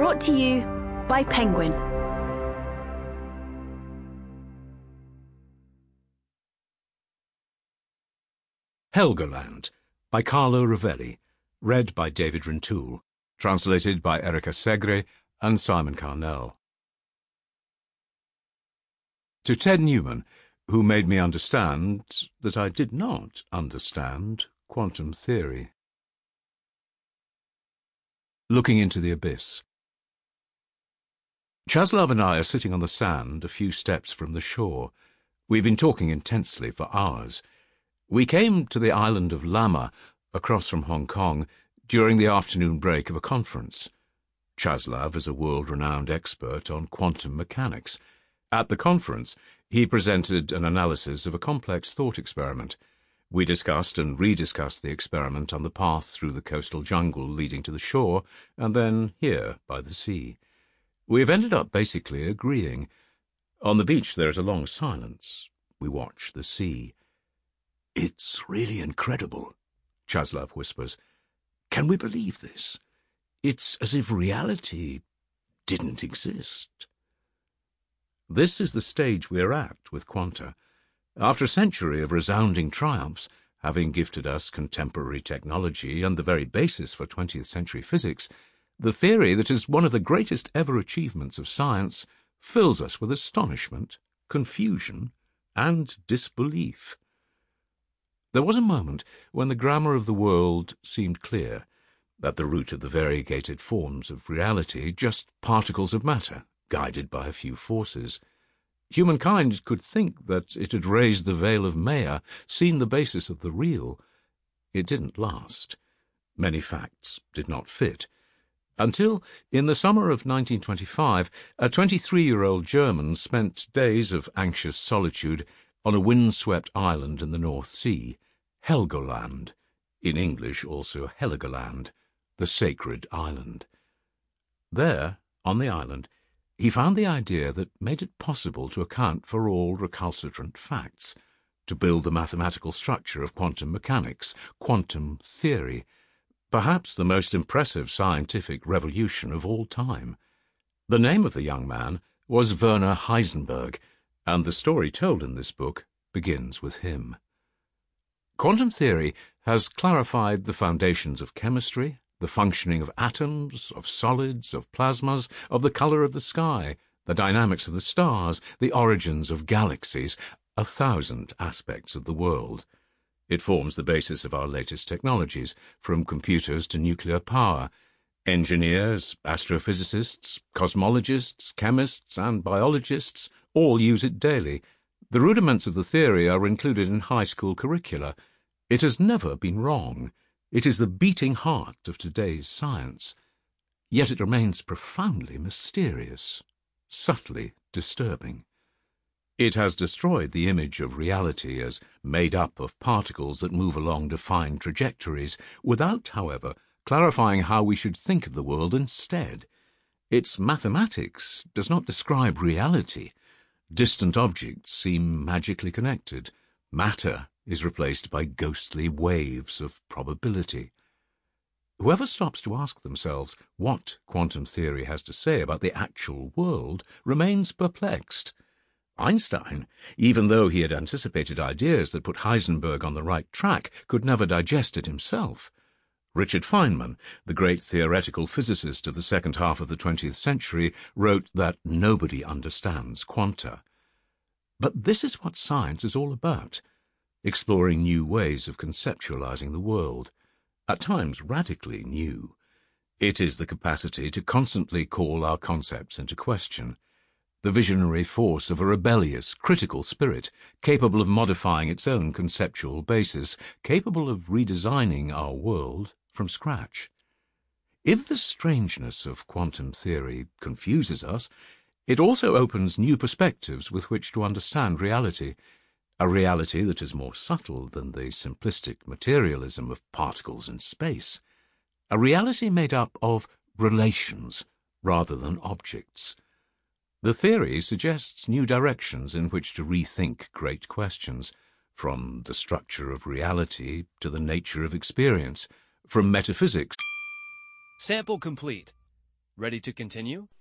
Brought to you by Penguin. Helgoland by Carlo Rovelli, read by David Rintoul, translated by Erica Segre and Simon Carnell. To Ted Newman, who made me understand that I did not understand quantum theory. Looking into the abyss. Czaslaw and I are sitting on the sand a few steps from the shore. We've been talking intensely for hours. We came to the island of Lama, across from Hong Kong, during the afternoon break of a conference. Czaslaw is a world-renowned expert on quantum mechanics. At the conference, he presented an analysis of a complex thought experiment. We discussed and rediscussed the experiment on the path through the coastal jungle leading to the shore, and then here by the sea. We've ended up basically agreeing. On the beach there is a long silence. We watch the sea. "It's really incredible," Czaslaw whispers. "Can we believe this? It's as if reality didn't exist." This is the stage we're at with quanta. After a century of resounding triumphs, having gifted us contemporary technology and the very basis for 20th century physics, the theory that is one of the greatest ever achievements of science fills us with astonishment, confusion, and disbelief. There was a moment when the grammar of the world seemed clear, at the root of the variegated forms of reality, just particles of matter, guided by a few forces. Humankind could think that it had raised the veil of Maya, seen the basis of the real. It didn't last. Many facts did not fit. Until, in the summer of 1925, a 23-year-old German spent days of anxious solitude on a wind-swept island in the North Sea, Helgoland, in English also Heligoland, the sacred island. There, on the island, he found the idea that made it possible to account for all recalcitrant facts, to build the mathematical structure of quantum mechanics, quantum theory, perhaps the most impressive scientific revolution of all time. The name of the young man was Werner Heisenberg, and the story told in this book begins with him. Quantum theory has clarified the foundations of chemistry, the functioning of atoms, of solids, of plasmas, of the color of the sky, the dynamics of the stars, the origins of galaxies, 1,000 aspects of the world. It forms the basis of our latest technologies, from computers to nuclear power. Engineers, astrophysicists, cosmologists, chemists, and biologists all use it daily. The rudiments of the theory are included in high school curricula. It has never been wrong. It is the beating heart of today's science. Yet it remains profoundly mysterious, subtly disturbing. It has destroyed the image of reality as made up of particles that move along defined trajectories, without, however, clarifying how we should think of the world instead. Its mathematics does not describe reality. Distant objects seem magically connected. Matter is replaced by ghostly waves of probability. Whoever stops to ask themselves what quantum theory has to say about the actual world remains perplexed. Einstein, even though he had anticipated ideas that put Heisenberg on the right track, could never digest it himself. Richard Feynman, the great theoretical physicist of the second half of the 20th century, wrote that nobody understands quanta. But this is what science is all about, exploring new ways of conceptualizing the world, at times radically new. It is the capacity to constantly call our concepts into question, the visionary force of a rebellious, critical spirit, capable of modifying its own conceptual basis, capable of redesigning our world from scratch. If the strangeness of quantum theory confuses us, it also opens new perspectives with which to understand reality, a reality that is more subtle than the simplistic materialism of particles in space, a reality made up of relations rather than objects. The theory suggests new directions in which to rethink great questions, from the structure of reality to the nature of experience, from metaphysics. Sample complete. Ready to continue?